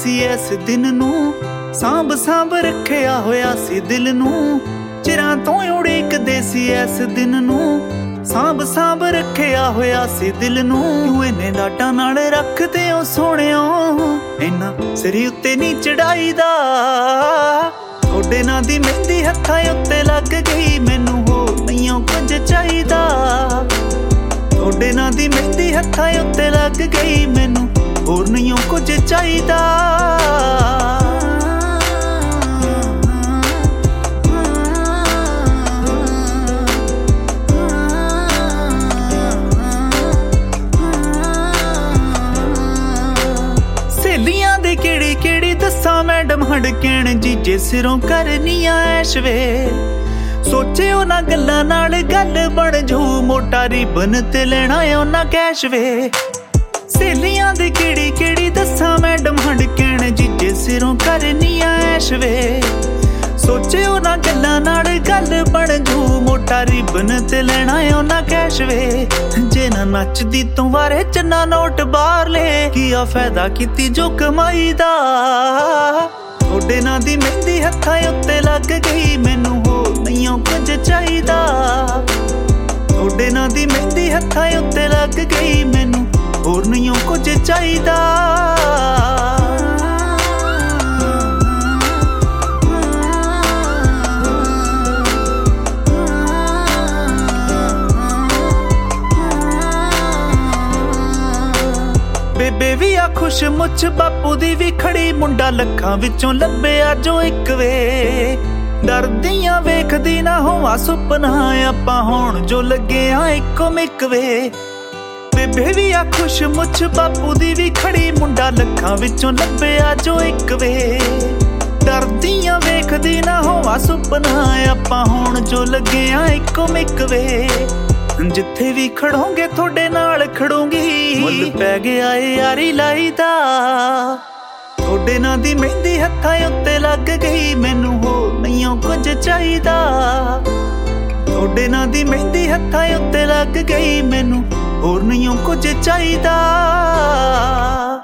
ਸੀ ਇਸ ਦਿਨ ਨੂੰ, ਸਾਂਭ ਸਾਂਭ ਰੱਖਿਆ ਹੋਇਆ ਸੀ ਦਿਲ ਨੂੰ। ਚਿਰਾਂ ਤੋਂ ਉਡੀਕਦੇ ਸੀ ਇਸ ਦਿਨ ਨੂੰ, ਸਾਂਭ ਸਾਂਭ ਰੱਖਿਆ ਹੋਇਆ ਸੀ ਦਿਲ ਨੂੰ। ਤੂੰ ਇਹਨੇ ਲਾਟਾਂ ਨਾਲ ਰੱਖਦੇ ਓ ਸੋਹਣਿਓ, ਇੰਨਾ ਸਿਰ ਉੱਤੇ ਨਹੀਂ ਚੜਾਈਦਾ। ਤੁਹਾਡੇ ਨਾਂ ਦੀ ਮਹਿੰਦੀ ਹੱਥਾਂ ਉੱਤੇ ਲੱਗ ਗਈ, ਮੈਨੂੰ ਹੋਰ ਨਹੀਂ ਕੁਝ ਚਾਹੀਦਾ। ਤੁਹਾਡੇ ਨਾਂ ਦੀ ਮਹਿੰਦੀ ਹੱਥਾਂ ਉੱਤੇ ਲੱਗ ਗਈ, ਮੈਨੂੰ ਹੋਰ ਨਹੀਂ ਕੁਝ ਚਾਹੀਦਾ। ਸਹੇਲੀਆਂ ਦੇ ਕਿਹੜੀ ਕਿਹੜੀ ਦੱਸਾਂ ਮੈਡਮ ਹੜਕਣ, ਜੀਜੇ ਸਿਰੋਂ ਕਰਨੀਆਂ ਐਸ਼ ਵੇ। ਸੋਚਿਓ ਨਾ ਗੱਲਾਂ ਨਾਲ ਗੱਲ ਬਣ ਜੂ, ਮੋਟਾ ਰਿਬਨ ਤੇ ਲੈਣਾ ਉਹਨਾਂ ਕੈਸ਼ ਵੇ। ਸਹੇਲੀਆਂ ਦੇ ਕਿਹੜੀ ਕਿਹੜੀ ਦੱਸਾਂ ਮੈਡਮ ਹੜਕਣ, ਜੀਜੇ ਸਿਰੋਂ ਕਰਨੀਆਂ ਐਸ਼ ਵੇ। ਸੋਚਿਓ ਨਾ ਗੱਲਾਂ ਨਾਲ ਗੱਲ ਬਣ ਜੂ, ਮੋਟਾ ਰਿਬਨ ਤੇ ਲੈਣਾ ਉਹਨਾਂ ਕੈਸ਼ ਵੇ। ਜੇ ਨਾ ਨੱਚਦੀ ਤੂੰ ਵਾਰੇ ਚੰਨਾ ਨੋਟ ਬਾਹਰ ਲੈ, ਕੀ ਆ ਫਾਇਦਾ ਕੀਤੀ ਜੋ ਕਮਾਈ ਦਾ। ਤੁਹਾਡੇ ਨਾਂ ਦੀ ਮਹਿੰਦੀ ਹੱਥਾਂ ਉੱਤੇ ਲੱਗ ਗਈ, ਮੈਨੂੰ ਹੋਰ ਨਹੀਂ ਕੁਝ ਚਾਹੀਦਾ। ਤੁਹਾਡੇ ਨਾਂ ਦੀ ਮਹਿੰਦੀ ਹੱਥਾਂ ਉੱਤੇ ਲੱਗ ਗਈ, ਮੈਨੂੰ ਹੋਰ ਨਹੀਂ ਕੁਝ ਚਾਹੀਦਾ। ਬੇਬੇ ਵੀ ਆ ਖੁਸ਼ ਮੁੱਛ, ਬਾਪੂ ਦੀ ਵੀ ਖੜੀ, ਮੁੰਡਾ ਲੱਖਾਂ ਵਿੱਚੋਂ ਲੱਭਿਆ ਜੋ ਇੱਕ ਵੇ। ਡਰਦੀਆਂ ਵੇਖਦੀ ਨਾ ਹੋਵਾਂ ਸੁਪਨਾ, ਆਪਾਂ ਹੋਣ ਜੋ ਲੱਗੇ ਆ ਇੱਕੋ ਮਿੱਕ ਵੇ। ਬੇਬੇ ਵੀ ਆ ਖੁਸ਼ ਮੁੱਛ, ਬਾਪੂ ਦੀ ਵੀ ਖੜੀ, ਮੁੰਡਾ ਲੱਖਾਂ ਵਿੱਚੋਂ ਲੱਭਿਆ ਜੋ ਇੱਕ ਵੇ। ਡਰਦੀਆਂ ਵੇਖਦੀ ਨਾ ਹੋਵਾਂ ਸੁਪਨਾ, ਆਪਾਂ ਹੋਣ ਜੋ ਲੱਗੇ ਆ ਇੱਕੋ ਮਿੱਕ ਵੇ। ਜਿੱਥੇ ਵੀ ਖੜੋਗੇ ਤੁਹਾਡੇ ਨਾਲ ਖੜੂੰਗੀ, ਮੁੱਲ ਪੈ ਗਿਆ ਏ ਯਾਰੀ ਲਾਈ ਦਾ। ਤੁਹਾਡੇ ਨਾਂ ਦੀ ਮਹਿੰਦੀ ਹੱਥਾਂ ਉੱਤੇ ਲੱਗ ਗਈ, ਮੈਨੂੰ ਹੋਰ ਨਹੀਂ ਕੁਝ ਚਾਹੀਦਾ। ਤੁਹਾਡੇ ਨਾਂ ਦੀ ਮਹਿੰਦੀ ਹੱਥਾਂ ਉੱਤੇ ਲੱਗ ਗਈ, ਮੈਨੂੰ ਹੋਰ ਨਹੀਂ ਕੁਝ ਚਾਹੀਦਾ।